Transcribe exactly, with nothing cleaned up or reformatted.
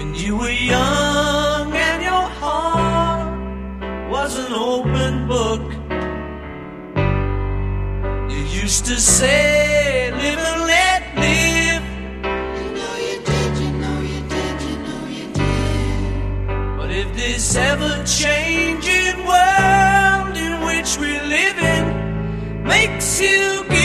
when you were young and your heart was an open book. You used to say, live and let live. You know you did, you know you did, you know you did. But if this ever-changing world in which we live in makes you